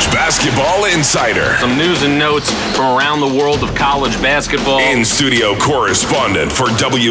College Basketball Insider. Some news and notes from around the world of college basketball. In-studio correspondent for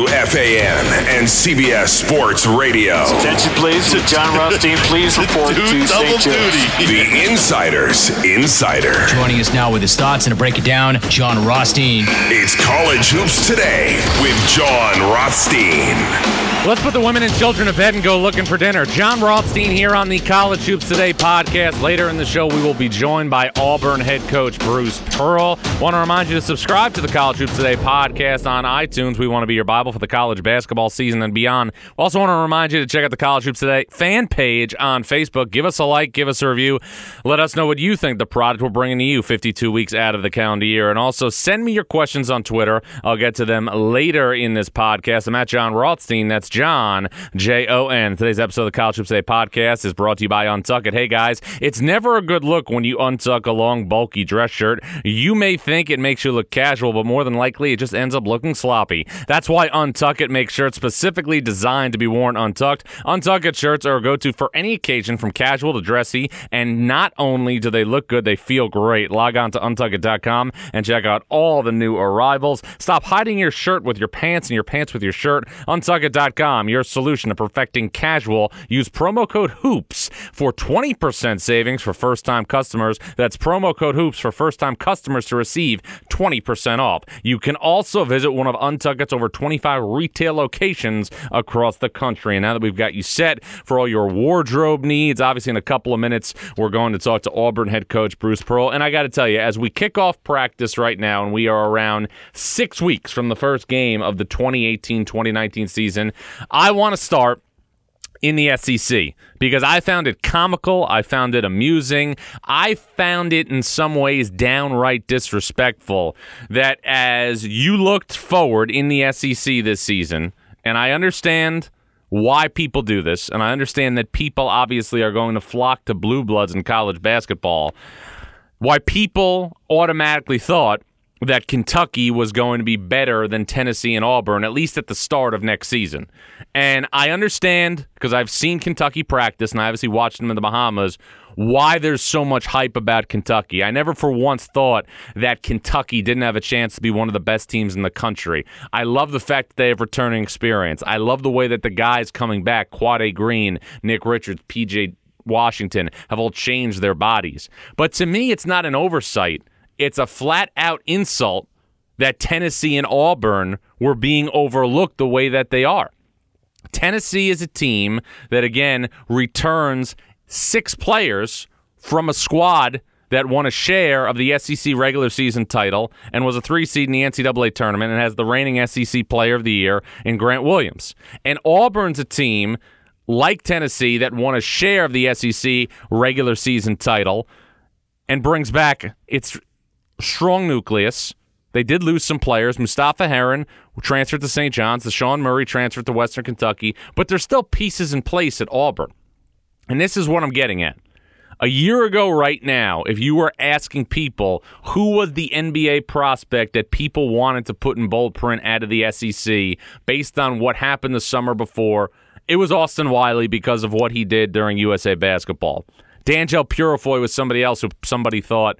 WFAN and CBS Sports Radio. Attention please to John Rothstein. Please report to St. Joe's. The Insider's Insider. Joining us now with his thoughts and to break it down, John Rothstein. It's College Hoops Today with John Rothstein. Let's put the women and children to bed and go looking for dinner. John Rothstein here on the College Hoops Today podcast. Later in the show, we will be joined by Auburn head coach Bruce Pearl. Want to remind you to subscribe to the College Hoops Today podcast on iTunes. We want to be your Bible for the college basketball season and beyond. Also want to remind you to check out the College Hoops Today fan page on Facebook. Give us a like, give us a review. Let us know what you think the product we're bringing to you 52 weeks out of the calendar year. And also send me your questions on Twitter. I'll get to them later in this podcast. I'm at John Rothstein. That's John, Jon. Today's episode of the College Hoops Today podcast is brought to you by Untuck It. Hey, guys, it's never a good look when you untuck a long, bulky dress shirt. You may think it makes you look casual, but more than likely, it just ends up looking sloppy. That's why Untuck It makes shirts specifically designed to be worn untucked. Untuck It shirts are a go-to for any occasion, from casual to dressy, and not only do they look good, they feel great. Log on to untuckit.com and check out all the new arrivals. Stop hiding your shirt with your pants and your pants with your shirt. Untuckit.com, your solution to perfecting casual. Use promo code HOOPS for 20% savings for first-time customers. That's promo code HOOPS for first-time customers to receive 20% off. You can also visit one of Untuckit's over 25 retail locations across the country. And now that we've got you set for all your wardrobe needs, obviously in a couple of minutes, we're going to talk to Auburn head coach Bruce Pearl. And I got to tell you, as we kick off practice right now, and we are around 6 weeks from the first game of the 2018-2019 season, I want to start in the SEC because I found it comical. I found it amusing. I found it in some ways downright disrespectful that as you looked forward in the SEC this season, and I understand why people do this, and I understand that people obviously are going to flock to blue bloods in college basketball, why people automatically thought that Kentucky was going to be better than Tennessee and Auburn, at least at the start of next season. And I understand, because I've seen Kentucky practice, and I obviously watched them in the Bahamas, why there's so much hype about Kentucky. I never for once thought that Kentucky didn't have a chance to be one of the best teams in the country. I love the fact that they have returning experience. I love the way that the guys coming back, Quade Green, Nick Richards, P.J. Washington, have all changed their bodies. But to me, it's not an oversight. It's a flat-out insult that Tennessee and Auburn were being overlooked the way that they are. Tennessee is a team that, again, returns 6 players from a squad that won a share of the SEC regular season title and was a 3 seed in the NCAA tournament and has the reigning SEC player of the year in Grant Williams. And Auburn's a team, like Tennessee, that won a share of the SEC regular season title and brings back its strong nucleus. They did lose some players. Mustafa Heron transferred to St. John's. Deshaun Murray transferred to Western Kentucky. But there's still pieces in place at Auburn. And this is what I'm getting at. A year ago right now, if you were asking people who was the NBA prospect that people wanted to put in bold print out of the SEC based on what happened the summer before, it was Austin Wiley because of what he did during USA Basketball. D'Angelo Purifoy was somebody else who somebody thought,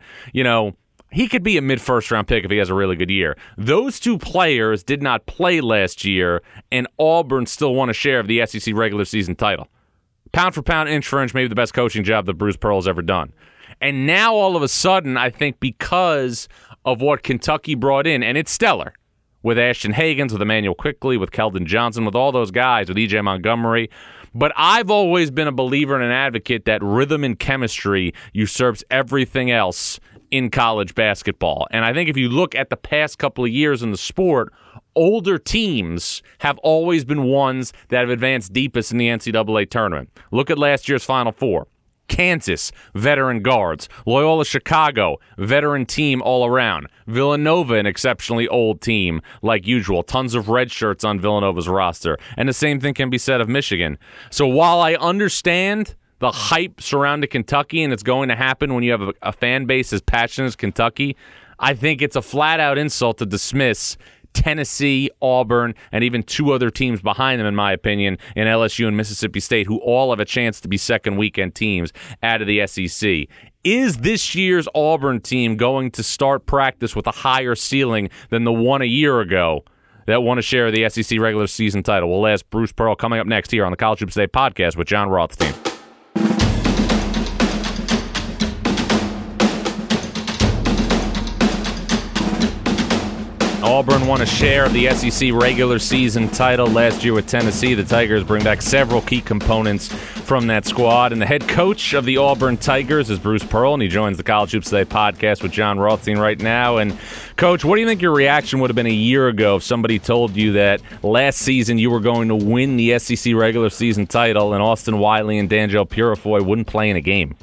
he could be a mid-first-round pick if he has a really good year. Those 2 players did not play last year, and Auburn still won a share of the SEC regular season title. Pound for pound, inch for inch, maybe the best coaching job that Bruce Pearl has ever done. And now, all of a sudden, I think because of what Kentucky brought in, and it's stellar, with Ashton Hagans, with Emmanuel Quickley, with Keldon Johnson, with all those guys, with E.J. Montgomery. But I've always been a believer and an advocate that rhythm and chemistry usurps everything else in college basketball. And I think if you look at the past couple of years in the sport, older teams have always been ones that have advanced deepest in the NCAA tournament. Look at last year's Final Four. Kansas, veteran guards. Loyola Chicago, veteran team all around. Villanova, an exceptionally old team, like usual. Tons of red shirts on Villanova's roster. And the same thing can be said of Michigan. So while I understand the hype surrounding Kentucky, and it's going to happen when you have a fan base as passionate as Kentucky, I think it's a flat-out insult to dismiss Tennessee, Auburn, and even two other teams behind them, in my opinion, in LSU and Mississippi State, who all have a chance to be second weekend teams out of the SEC. Is this year's Auburn team going to start practice with a higher ceiling than the one a year ago that won a share of the SEC regular season title? We'll ask Bruce Pearl coming up next here on the College Hoops Today podcast with Jon Rothstein. Auburn won a share of the SEC regular season title last year with Tennessee. The Tigers bring back several key components from that squad. And the head coach of the Auburn Tigers is Bruce Pearl, and he joins the College Hoops Today podcast with Jon Rothstein right now. And, Coach, what do you think your reaction would have been a year ago if somebody told you that last season you were going to win the SEC regular season title and Austin Wiley and D'Angelo Purifoy wouldn't play in a game?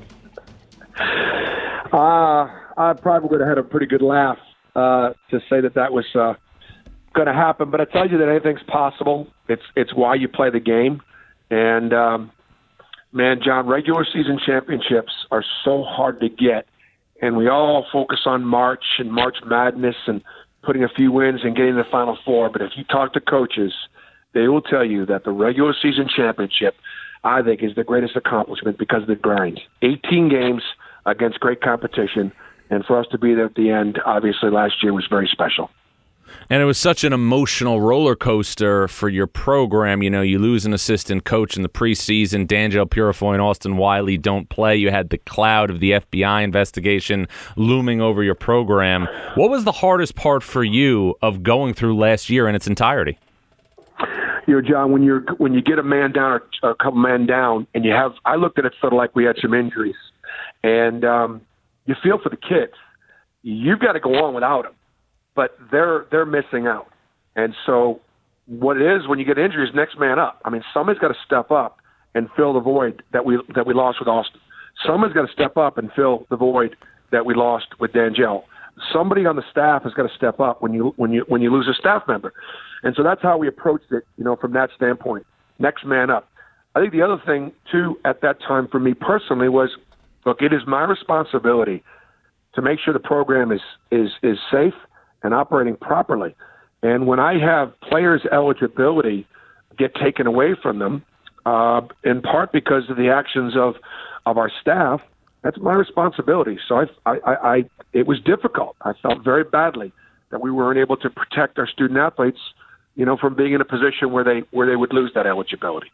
I probably would have had a pretty good laugh. To say that was going to happen, but I tell you that anything's possible. It's why you play the game, and man, John, regular season championships are so hard to get, and we all focus on March and March Madness and putting a few wins and getting to the Final Four. But if you talk to coaches, they will tell you that the regular season championship, I think, is the greatest accomplishment because of the grind. 18 games against great competition. And for us to be there at the end, obviously, last year was very special. And it was such an emotional roller coaster for your program. You know, you lose an assistant coach in the preseason. D'Angelo Purifoy and Austin Wiley don't play. You had the cloud of the FBI investigation looming over your program. What was the hardest part for you of going through last year in its entirety? You know, John, when you get a man down or a couple men down, and I looked at it sort of like we had some injuries, and you feel for the kids. You've got to go on without them, but they're missing out. And so what it is when you get injuries, next man up. I mean, somebody's got to step up and fill the void that we lost with Austin. Somebody's got to step up and fill the void that we lost with D'Angelo. Somebody on the staff has got to step up when you lose a staff member. And so that's how we approached it, you know, from that standpoint. Next man up. I think the other thing too at that time for me personally was, look, it is my responsibility to make sure the program is safe and operating properly. And when I have players' eligibility get taken away from them, in part because of the actions of our staff, that's my responsibility. So it was difficult. I felt very badly that we weren't able to protect our student athletes, you know, from being in a position where they would lose that eligibility.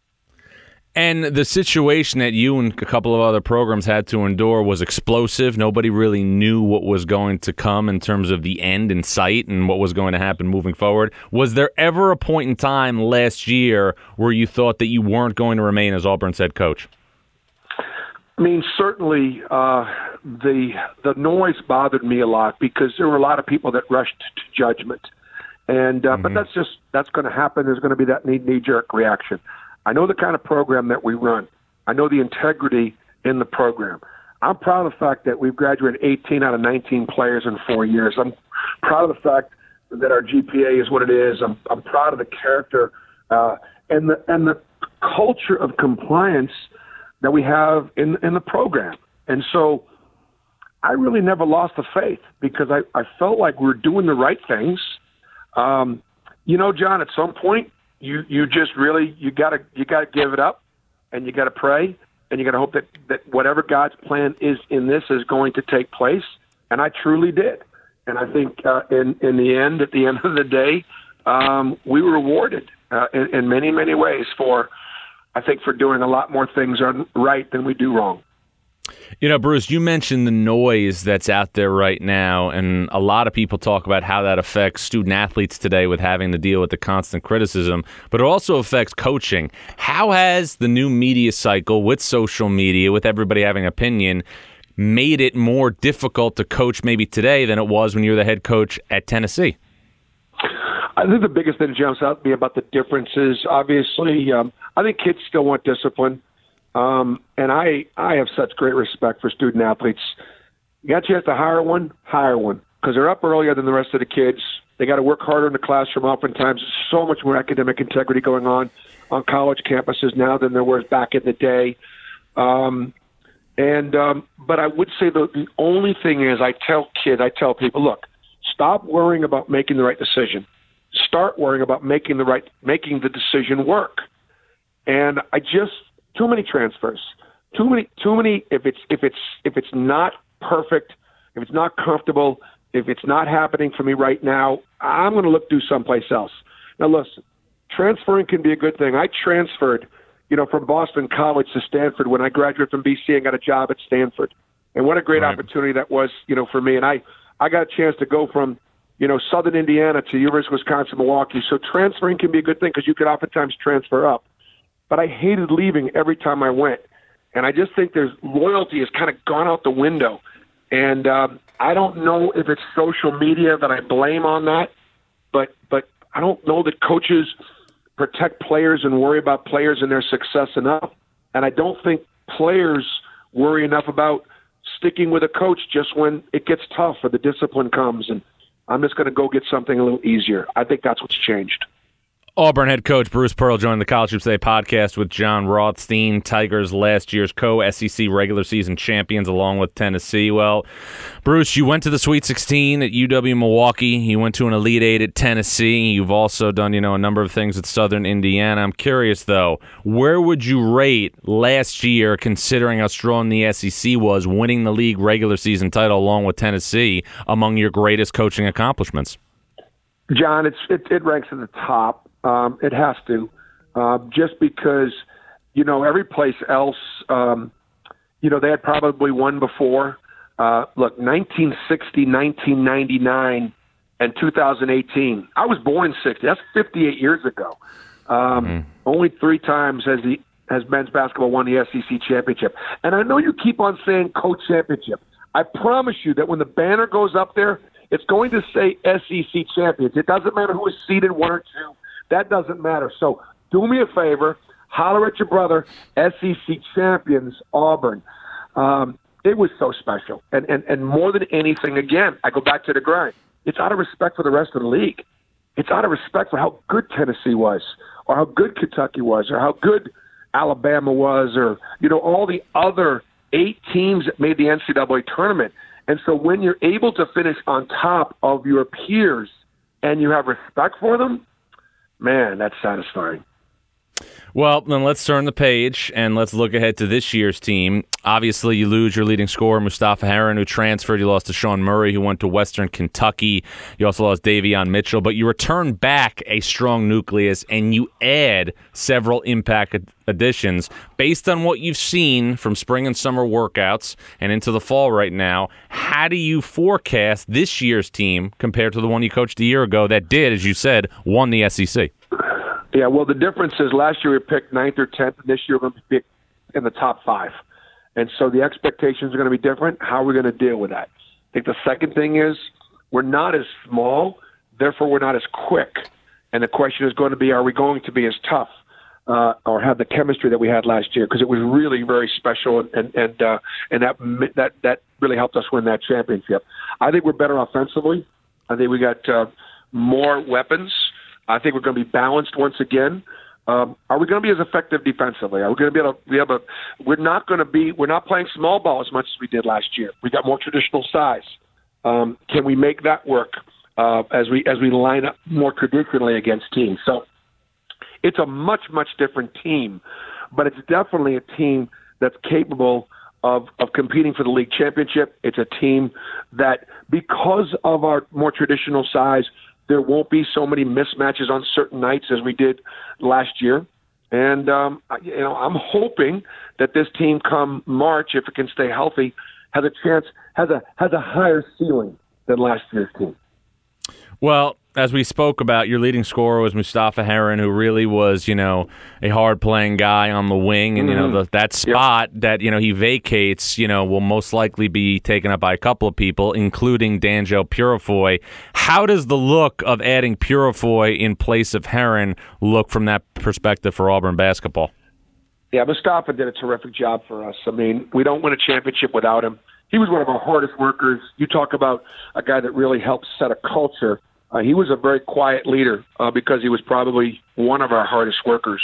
And the situation that you and a couple of other programs had to endure was explosive. Nobody really knew what was going to come in terms of the end in sight and what was going to happen moving forward. Was there ever a point in time last year where you thought that you weren't going to remain as Auburn's head coach? I mean, certainly the noise bothered me a lot because there were a lot of people that rushed to judgment. And but that's going to happen. There's going to be that knee-jerk reaction. I know the kind of program that we run. I know the integrity in the program. I'm proud of the fact that we've graduated 18 out of 19 players in 4 years. I'm proud of the fact that our GPA is what it is. I'm proud of the character and the culture of compliance that we have in the program. And so I really never lost the faith because I felt like we were doing the right things. You know, John, at some point, you just really you gotta give it up, and you gotta pray, and you gotta hope that whatever God's plan is in this is going to take place. And I truly did. And I think in the end, at the end of the day, we were rewarded in many, many ways for doing a lot more things right than we do wrong. You know, Bruce, you mentioned the noise that's out there right now, and a lot of people talk about how that affects student athletes today with having to deal with the constant criticism, but it also affects coaching. How has the new media cycle with social media, with everybody having opinion, made it more difficult to coach maybe today than it was when you were the head coach at Tennessee? I think the biggest thing that jumps out to me about the differences, obviously, I think kids still want discipline. And I have such great respect for student athletes. You got a chance to hire one, because they're up earlier than the rest of the kids. They got to work harder in the classroom. Oftentimes, there's so much more academic integrity going on college campuses now than there was back in the day. But I would say the only thing is I tell people, look, Stop worrying about making the right decision. Start worrying about making the decision work. And too many transfers, too many. If it's not perfect, if it's not comfortable, if it's not happening for me right now, I'm going to do someplace else. Now, listen, transferring can be a good thing. I transferred, from Boston College to Stanford when I graduated from BC and got a job at Stanford. And what a great opportunity that was, for me. And I got a chance to go from, Southern Indiana to University of Wisconsin, Milwaukee. So transferring can be a good thing because you could oftentimes transfer up. But I hated leaving every time I went. And I just think loyalty has kind of gone out the window. And I don't know if it's social media that I blame on that, but I don't know that coaches protect players and worry about players and their success enough. And I don't think players worry enough about sticking with a coach just when it gets tough or the discipline comes. And I'm just going to go get something a little easier. I think that's what's changed. Auburn head coach Bruce Pearl joined the College Hoops Today podcast with Jon Rothstein, Tigers last year's co-SEC regular season champions along with Tennessee. Well, Bruce, you went to the Sweet 16 at UW-Milwaukee. You went to an Elite 8 at Tennessee. You've also done, a number of things at Southern Indiana. I'm curious, though, where would you rate last year, considering how strong the SEC was, winning the league regular season title along with Tennessee, among your greatest coaching accomplishments? John, it ranks at the top. It has to, just because, every place else, they had probably won before. Look, 1960, 1999, and 2018. I was born in 60. That's 58 years ago. Only 3 times has men's basketball won the SEC championship. And I know you keep on saying co-championship. I promise you that when the banner goes up there, it's going to say SEC champions. It doesn't matter who is seeded 1 or 2. That doesn't matter. So do me a favor, holler at your brother, SEC champions, Auburn. It was so special. And more than anything, again, I go back to the grind. It's out of respect for the rest of the league. It's out of respect for how good Tennessee was, or how good Kentucky was, or how good Alabama was, or, all the other 8 teams that made the NCAA tournament. And so when you're able to finish on top of your peers and you have respect for them, man, that's satisfying. Well, then let's turn the page and let's look ahead to this year's team. Obviously, you lose your leading scorer, Mustafa Heron, who transferred. You lost to Sean Murray, who went to Western Kentucky. You also lost Davion Mitchell. But you return back a strong nucleus, and you add several impact additions. Based on what you've seen from spring and summer workouts and into the fall right now, how do you forecast this year's team compared to the one you coached a year ago that did, as you said, won the SEC? Yeah, well, the difference is last year we picked 9th or 10th, and this year we're going to be picked in the top 5. And so the expectations are going to be different. How are we going to deal with that? I think the second thing is we're not as small, therefore we're not as quick. And the question is going to be, are we going to be as tough or have the chemistry that we had last year? Because it was really very special, and that really helped us win that championship. I think we're better offensively. I think we got more weapons. I think we're going to be balanced once again. Are we going to be as effective defensively? Are we going to be able? We're not playing small ball as much as we did last year. We got more traditional size. Can we make that work as we line up more traditionally against teams? So it's a much different team, but it's definitely a team that's capable of competing for the league championship. It's a team that, because of our more traditional size, there won't be so many mismatches on certain nights as we did last year. And, I'm hoping that this team come March, if it can stay healthy, has a higher ceiling than last year's team. Well, as we spoke about, your leading scorer was Mustafa Heron, who really was, a hard-playing guy on the wing. And, that spot that, he vacates, will most likely be taken up by a couple of people, including Danjel Purifoy. How does the look of adding Purifoy in place of Heron look from that perspective for Auburn basketball? Yeah, Mustafa did a terrific job for us. I mean, we don't win a championship without him. He was one of our hardest workers. You talk about a guy that really helped set a culture. He was a very quiet leader because he was probably one of our hardest workers.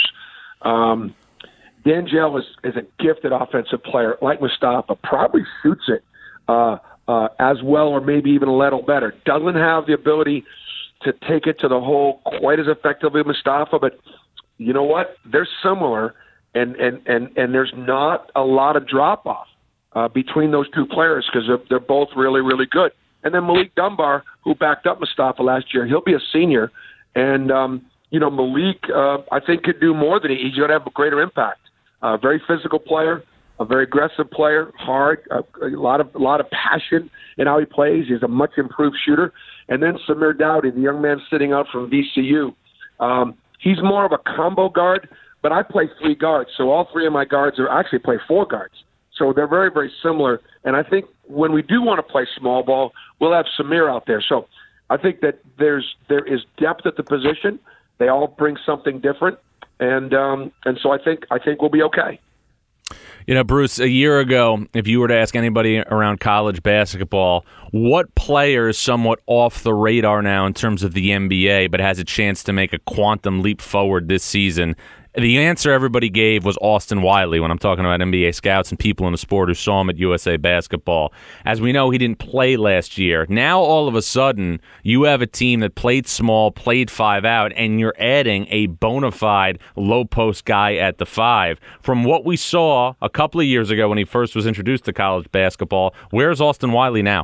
Danjel is a gifted offensive player, like Mustafa, probably shoots it as well or maybe even a little better. Doesn't have the ability to take it to the hole quite as effectively as Mustafa, but you know what? They're similar, and there's not a lot of drop-off between those two players because they're both really, really good. And then Malik Dunbar, who backed up Mustafa last year, he'll be a senior. And, Malik, I think, could do more than he's going to have a greater impact. Very physical player, a very aggressive player, hard, a lot of passion in how he plays. He's a much improved shooter. And then Samir Dowdy, the young man sitting out from VCU. He's more of a combo guard, but I play 3 guards. So all 3 of my guards actually play 4 guards. So they're very, very similar. And I think when we do want to play small ball, we'll have Samir out there. So I think that there is depth at the position. They all bring something different. And so I think we'll be okay. Bruce, a year ago, if you were to ask anybody around college basketball, what player is somewhat off the radar now in terms of the NBA but has a chance to make a quantum leap forward this season, the answer everybody gave was Austin Wiley when I'm talking about NBA scouts and people in the sport who saw him at USA Basketball. As we know, he didn't play last year. Now, all of a sudden, you have a team that played small, played 5 out, and you're adding a bona fide low-post guy at the 5. From what we saw a couple of years ago when he first was introduced to college basketball, where's Austin Wiley now?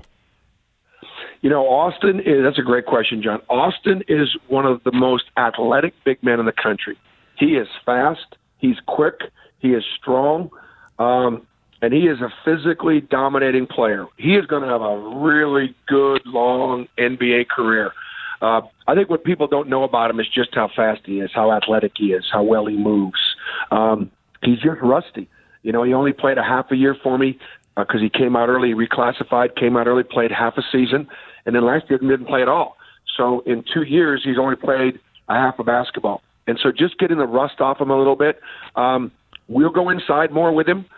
That's a great question, John. Austin is one of the most athletic big men in the country. He is fast, he's quick, he is strong, and he is a physically dominating player. He is going to have a really good, long NBA career. I think what people don't know about him is just how fast he is, how athletic he is, how well he moves. He's just rusty. He only played a half a year for me because he came out early, reclassified, came out early, played half a season, and then last year he didn't play at all. So in 2 years, he's only played a half of basketball. And so just getting the rust off him a little bit, we'll go inside more with him.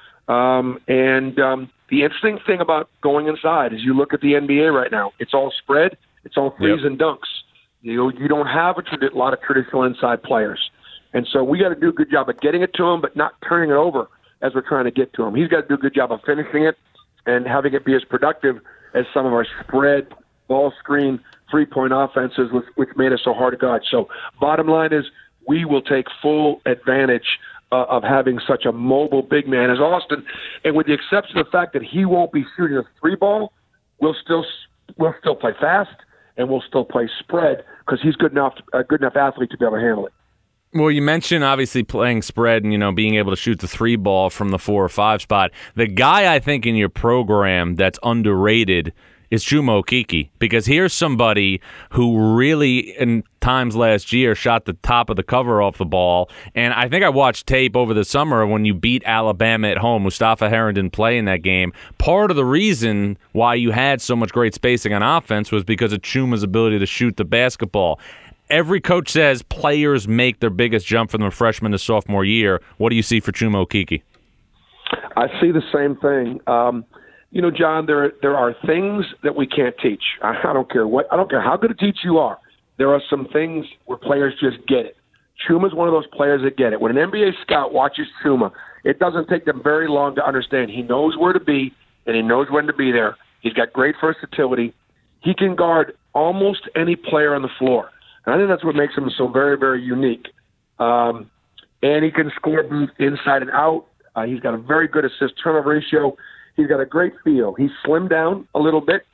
The interesting thing about going inside is you look at the NBA right now. It's all spread. It's all threes and dunks. You don't have a lot of traditional inside players. And so we got to do a good job of getting it to him, but not turning it over as we're trying to get to him. He's got to do a good job of finishing it and having it be as productive as some of our spread, ball screen, three-point offenses, which made us so hard to guard. So bottom line is, we will take full advantage of having such a mobile big man as Austin. And with the exception of the fact that he won't be shooting a 3-ball, we'll still play fast and we'll still play spread because he's a good enough athlete to be able to handle it. Well, you mentioned obviously playing spread and, being able to shoot the 3-ball from the 4 or 5 spot. The guy I think in your program that's underrated is Chuma Okeke, because here's somebody who really, in times last year, shot the top of the cover off the ball. And I think I watched tape over the summer when you beat Alabama at home. Mustafa Heron didn't play in that game. Part of the reason why you had so much great spacing on offense was because of Chuma's ability to shoot the basketball. Every coach says players make their biggest jump from their freshman to sophomore year. What do you see for Chuma Okeke? I see the same thing. John, there are things that we can't teach. I don't care how good a teacher you are. There are some things where players just get it. Chuma's one of those players that get it. When an NBA scout watches Chuma, it doesn't take them very long to understand. He knows where to be, and he knows when to be there. He's got great versatility. He can guard almost any player on the floor. And I think that's what makes him so very, very unique. And he can score both inside and out. He's got a very good assist-turnover ratio. He's got a great feel. He's slimmed down a little bit.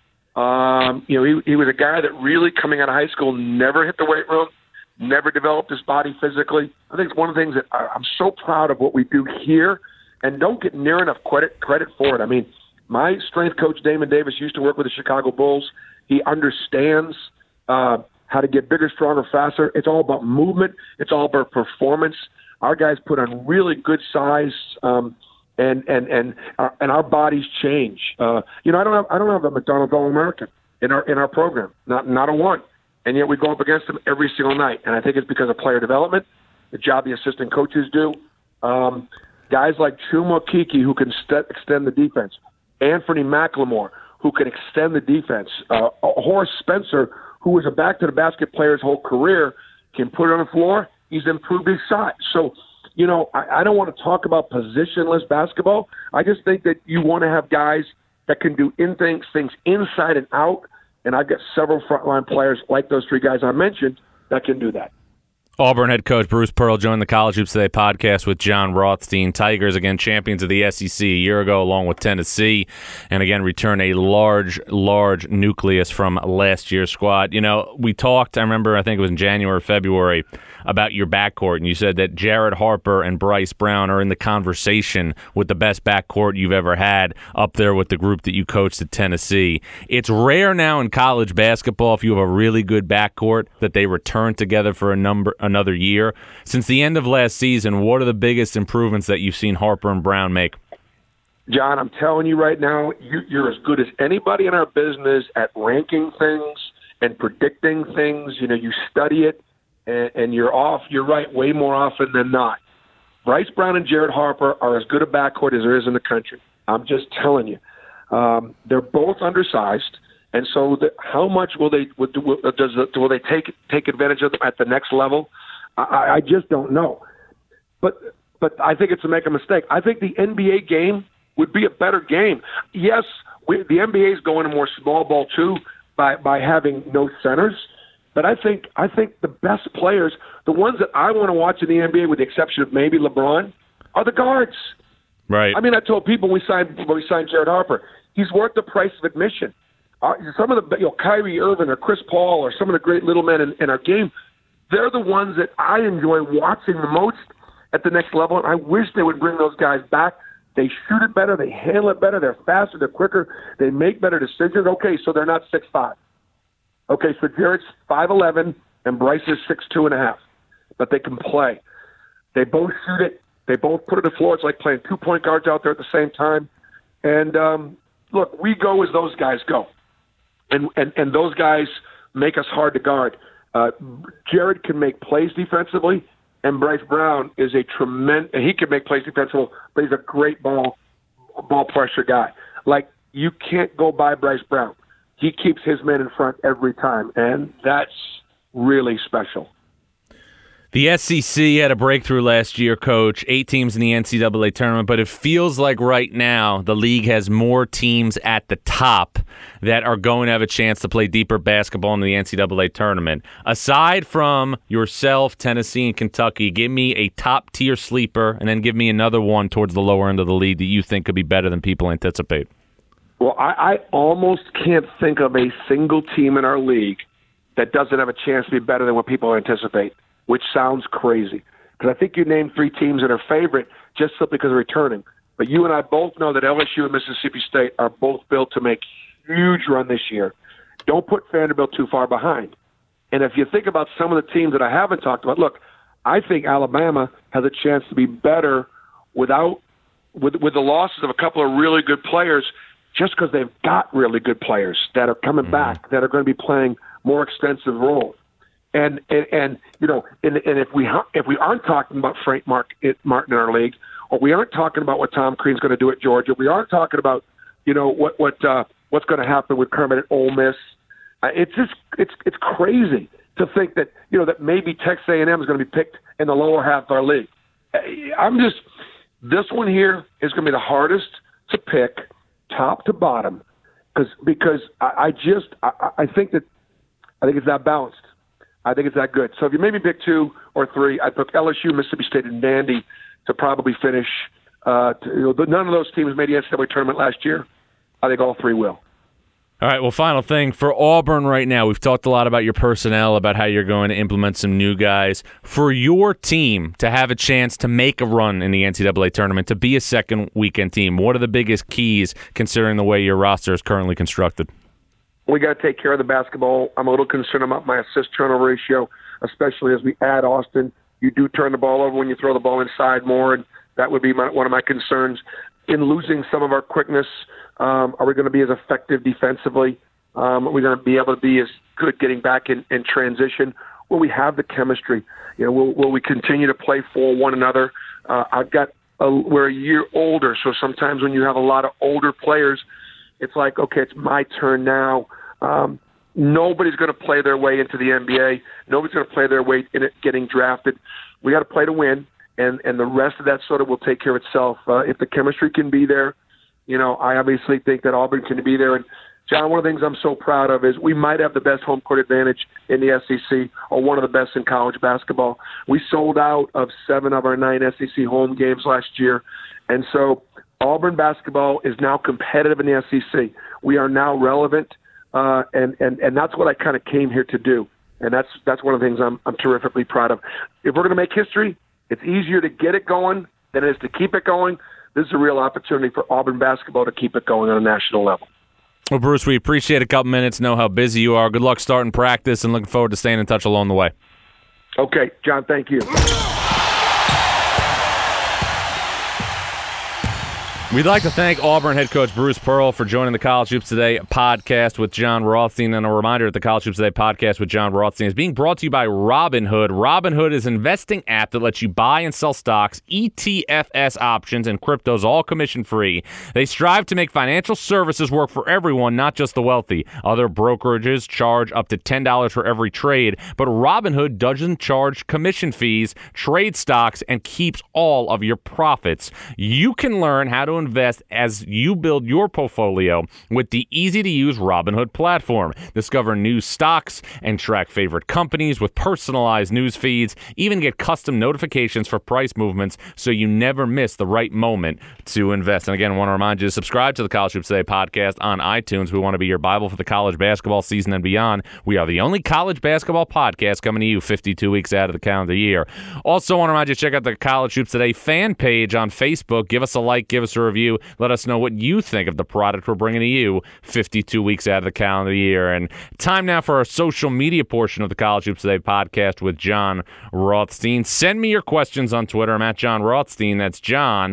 He was a guy that really, coming out of high school, never hit the weight room, never developed his body physically. I think it's one of the things that I'm so proud of what we do here, and don't get near enough credit for it. I mean, my strength coach, Damon Davis, used to work with the Chicago Bulls. He understands how to get bigger, stronger, faster. It's all about movement. It's all about performance. Our guys put on really good size, and our bodies change. I don't have a McDonald's All-American in our program, not a one, and yet we go up against them every single night. And I think it's because of player development, the job the assistant coaches do. Guys like Chuma Okeke who can extend the defense, Anthony McLemore who can extend the defense, Horace Spencer who was a back-to-the-basket player his whole career, can put it on the floor. He's improved his shot. So, I don't want to talk about positionless basketball. I just think that you want to have guys that can do things inside and out, and I've got several frontline players like those three guys I mentioned that can do that. Auburn head coach Bruce Pearl joined the College Hoops Today podcast with Jon Rothstein. Tigers, again, champions of the SEC a year ago along with Tennessee, and again return a large nucleus from last year's squad. You know, we talked, I think it was in January or February, about your backcourt, and you said that Jared Harper and Bryce Brown are in the conversation with the best backcourt you've ever had, up there with the group that you coached at Tennessee. It's rare now in college basketball, if you have a really good backcourt, that they return together for another year. Since the end of last season, what are the biggest improvements that you've seen Harper and Brown make? John, I'm telling you right now, you're as good as anybody in our business at ranking things and predicting things. You know, you study it, and you're right way more often than not. Bryce Brown and Jared Harper are as good a backcourt as there is in the country. I'm just telling you. They're both undersized, and so how much will they take advantage of them at the next level? I just don't know. But I think it's to make a mistake. I think the NBA game would be a better game. Yes, the NBA is going to more small ball too by having no centers. But I think the best players, the ones that I want to watch in the NBA, with the exception of maybe LeBron, are the guards. Right. I mean, I told people when we signed Jared Harper, he's worth the price of admission. Some of the Kyrie Irving or Chris Paul or some of the great little men in our game, they're the ones that I enjoy watching the most at the next level. And I wish they would bring those guys back. They shoot it better, they handle it better, they're faster, they're quicker, they make better decisions. Okay, so they're not 6'5". Okay, so Jared's 5'11", and Bryce is 6'2.5", but they can play. They both shoot it. They both put it to the floor. It's like playing 2 point guards out there at the same time. And look, we go as those guys go, and those guys make us hard to guard. Jared can make plays defensively, and Bryce Brown is he can make plays defensively, but he's a great ball pressure guy. Like, you can't go by Bryce Brown. He keeps his men in front every time, and that's really special. The SEC had a breakthrough last year, Coach. 8 teams in the NCAA tournament, but it feels like right now the league has more teams at the top that are going to have a chance to play deeper basketball in the NCAA tournament. Aside from yourself, Tennessee, and Kentucky, give me a top-tier sleeper, and then give me another one towards the lower end of the league that you think could be better than people anticipate. Well, I almost can't think of a single team in our league that doesn't have a chance to be better than what people anticipate, which sounds crazy. Because I think you named 3 teams that are favorite just simply because of returning. But you and I both know that LSU and Mississippi State are both built to make huge run this year. Don't put Vanderbilt too far behind. And if you think about some of the teams that I haven't talked about, look, I think Alabama has a chance to be better with the losses of a couple of really good players, just because they've got really good players that are coming back, that are going to be playing more extensive roles. And you know, and if we aren't talking about Frank Martin in our league, or we aren't talking about what Tom Crean's going to do at Georgia, we aren't talking about, you know, what's going to happen with Kermit at Ole Miss. It's crazy to think that, you know, that maybe Texas A&M is going to be picked in the lower half of our league. This one here is going to be the hardest to pick, top to bottom, because I think it's that balanced. I think it's that good. So if you maybe pick 2 or 3, I'd pick LSU, Mississippi State, and Vandy to probably finish. None of those teams made the NCAA tournament last year. I think all 3 will. All right, well, final thing. For Auburn right now, we've talked a lot about your personnel, about how you're going to implement some new guys. For your team to have a chance to make a run in the NCAA tournament, to be a second weekend team, what are the biggest keys considering the way your roster is currently constructed? We got to take care of the basketball. I'm a little concerned about my assist-turnover ratio, especially as we add Austin. You do turn the ball over when you throw the ball inside more, and that would be one of my concerns. In losing some of our quickness, are we going to be as effective defensively? Are we going to be able to be as good getting back in transition? Will we have the chemistry? You know, will we continue to play for one another? We're a year older, so sometimes when you have a lot of older players, it's like, okay, it's my turn now. Nobody's going to play their way into the NBA. Nobody's going to play their way in it getting drafted. We got to play to win, and the rest of that sort of will take care of itself. If the chemistry can be there, I obviously think that Auburn can be there. And, John, one of the things I'm so proud of is we might have the best home court advantage in the SEC, or one of the best in college basketball. We sold out of 7 of our 9 SEC home games last year. And so Auburn basketball is now competitive in the SEC. We are now relevant, and that's what I kind of came here to do. And that's one of the things I'm terrifically proud of. If we're going to make history, it's easier to get it going than it is to keep it going. This is a real opportunity for Auburn basketball to keep it going on a national level. Well, Bruce, we appreciate a couple minutes, know how busy you are. Good luck starting practice, and looking forward to staying in touch along the way. Okay, John, thank you. We'd like to thank Auburn head coach Bruce Pearl for joining the College Hoops Today podcast with John Rothstein. And a reminder that the College Hoops Today podcast with John Rothstein is being brought to you by Robinhood. Robinhood is an investing app that lets you buy and sell stocks, ETFs options, and cryptos, all commission-free. They strive to make financial services work for everyone, not just the wealthy. Other brokerages charge up to $10 for every trade, but Robinhood doesn't charge commission fees, trade stocks, and keeps all of your profits. You can learn how to invest as you build your portfolio with the easy-to-use Robinhood platform. Discover new stocks and track favorite companies with personalized news feeds. Even get custom notifications for price movements so you never miss the right moment to invest. And again, I want to remind you to subscribe to the College Hoops Today podcast on iTunes. We want to be your Bible for the college basketball season and beyond. We are the only college basketball podcast coming to you 52 weeks out of the calendar year. Also, want to remind you to check out the College Hoops Today fan page on Facebook. Give us a like, give us a review. Let us know what you think of the product we're bringing to you 52 weeks out of the calendar year. And time now for our social media portion of the College Hoops Today podcast with John Rothstein. Send me your questions on Twitter. I'm at John Rothstein. That's John,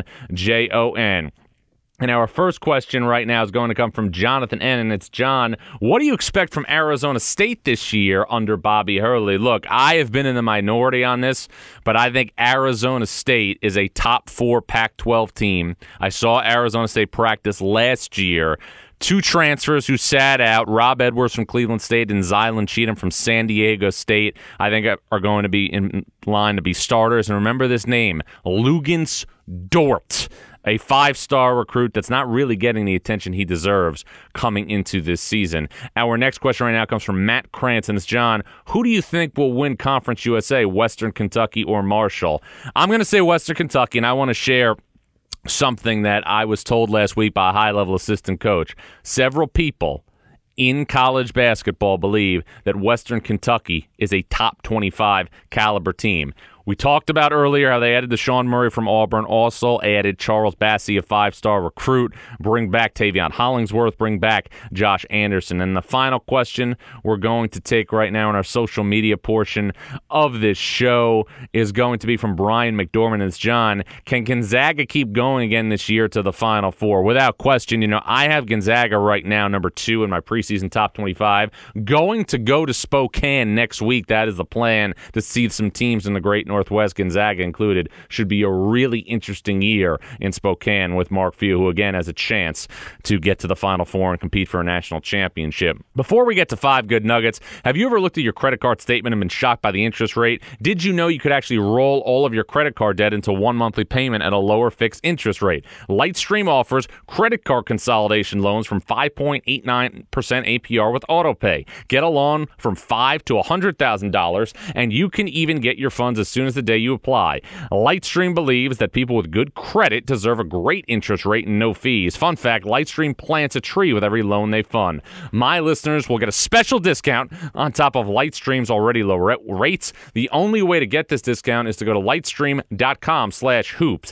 Jon. And our first question right now is going to come from Jonathan N. And it's, John, what do you expect from Arizona State this year under Bobby Hurley? Look, I have been in the minority on this, but I think Arizona State is a top 4 Pac-12 team. I saw Arizona State practice last year. 2 transfers who sat out, Rob Edwards from Cleveland State and Zylan Cheatham from San Diego State, I think are going to be in line to be starters. And remember this name, Luguentz Dort, a 5-star recruit that's not really getting the attention he deserves coming into this season. Our next question right now comes from Matt Krantz, and it's, John, who do you think will win Conference USA, Western Kentucky or Marshall? I'm going to say Western Kentucky, and I want to share something that I was told last week by a high-level assistant coach. Several people in college basketball believe that Western Kentucky is a top 25 caliber team. We talked about earlier how they added Deshaun Murray from Auburn, also added Charles Bassey, a 5-star recruit, bring back Tavion Hollingsworth, bring back Josh Anderson. And the final question we're going to take right now in our social media portion of this show is going to be from Brian McDormand. It's, John, can Gonzaga keep going again this year to the Final Four? Without question, I have Gonzaga right now, number 2 in my preseason top 25. Going to go to Spokane next week. That is the plan, to see some teams in the Great Northwest, Gonzaga included. Should be a really interesting year in Spokane with Mark Few, who again has a chance to get to the Final Four and compete for a national championship. Before we get to 5 good nuggets, have you ever looked at your credit card statement and been shocked by the interest rate? Did you know you could actually roll all of your credit card debt into one monthly payment at a lower fixed interest rate? Lightstream offers credit card consolidation loans from 5.89% APR with AutoPay. Get a loan from $5,000 to $100,000, and you can even get your funds as soon as the day you apply. Lightstream believes that people with good credit deserve a great interest rate and no fees. Fun fact, Lightstream plants a tree with every loan they fund. My listeners will get a special discount on top of Lightstream's already low rates. The only way to get this discount is to go to lightstream.com/hoops.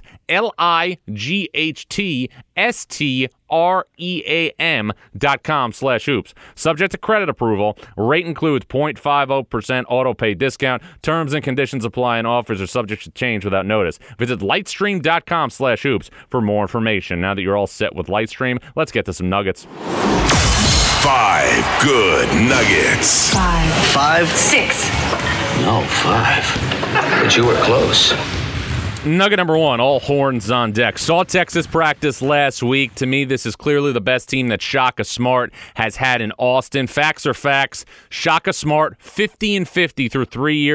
lightstream.com/hoops. Subject to credit approval. Rate includes 0.50% AutoPay discount. Terms and conditions apply, and offers are subject to change without notice. Visit lightstream.com/hoops for more information. Now that you're all set with Lightstream, let's get to some nuggets. 5 good nuggets. 5. 6. No, 5. But you were close. Nugget number 1, all horns on deck. Saw Texas practice last week. To me, this is clearly the best team that Shaka Smart has had in Austin. Facts are facts. Shaka Smart, 50-50 through 3 years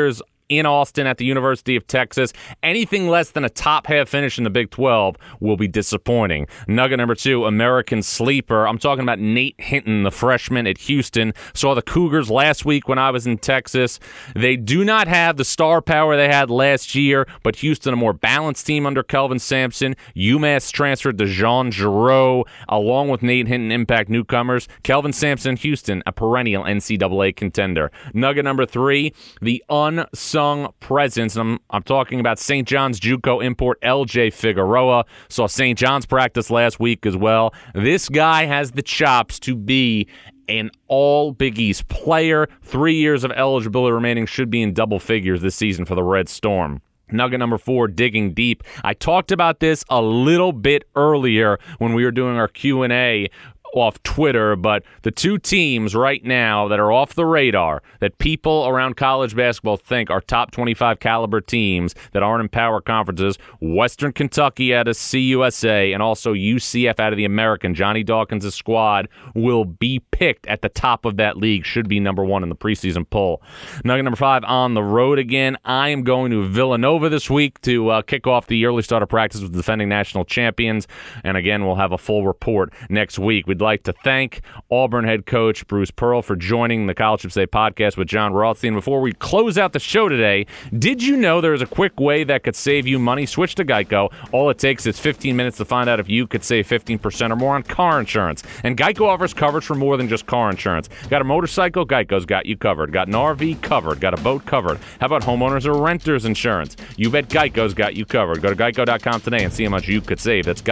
in Austin at the University of Texas. Anything less than a top half finish in the Big 12 will be disappointing. Nugget number 2, American sleeper. I'm talking about Nate Hinton, the freshman at Houston. Saw the Cougars last week when I was in Texas. They do not have the star power they had last year, but Houston, a more balanced team under Kelvin Sampson. UMass transferred to Jean Giroux, along with Nate Hinton, impact newcomers. Kelvin Sampson, Houston, a perennial NCAA contender. Nugget number 3, the unsung presence. I'm talking about St. John's JUCO import LJ Figueroa. Saw St. John's practice last week as well. This guy has the chops to be an all Big East player. 3 years of eligibility remaining, should be in double figures this season for the Red Storm. Nugget number 4, digging deep. I talked about this a little bit earlier when we were doing our Q&A off Twitter, but the two teams right now that are off the radar that people around college basketball think are top 25 caliber teams that aren't in power conferences, Western Kentucky out of CUSA and also UCF out of the American, Johnny Dawkins' squad, will be picked at the top of that league, should be number 1 in the preseason poll. Nugget number 5, on the road again. I am going to Villanova this week to kick off the early start of practice with the defending national champions, and again, we'll have a full report next week. We'd like to thank Auburn head coach Bruce Pearl for joining the College Hoops Today podcast with John Rothstein. Before we close out the show today, did you know there's a quick way that could save you money? Switch to Geico. All it takes is 15 minutes to find out if you could save 15% or more on car insurance. And Geico offers coverage for more than just car insurance. Got a motorcycle? Geico's got you covered. Got an RV? Covered. Got a boat? Covered. How about homeowners or renters insurance? You bet Geico's got you covered. Go to geico.com today and see how much you could save. That's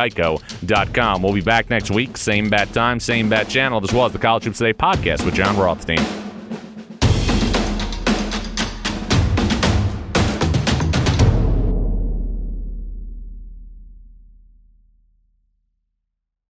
geico.com. We'll be back next week, same bat time, same bat channel, as well as the College Hoops Today podcast with John Rothstein.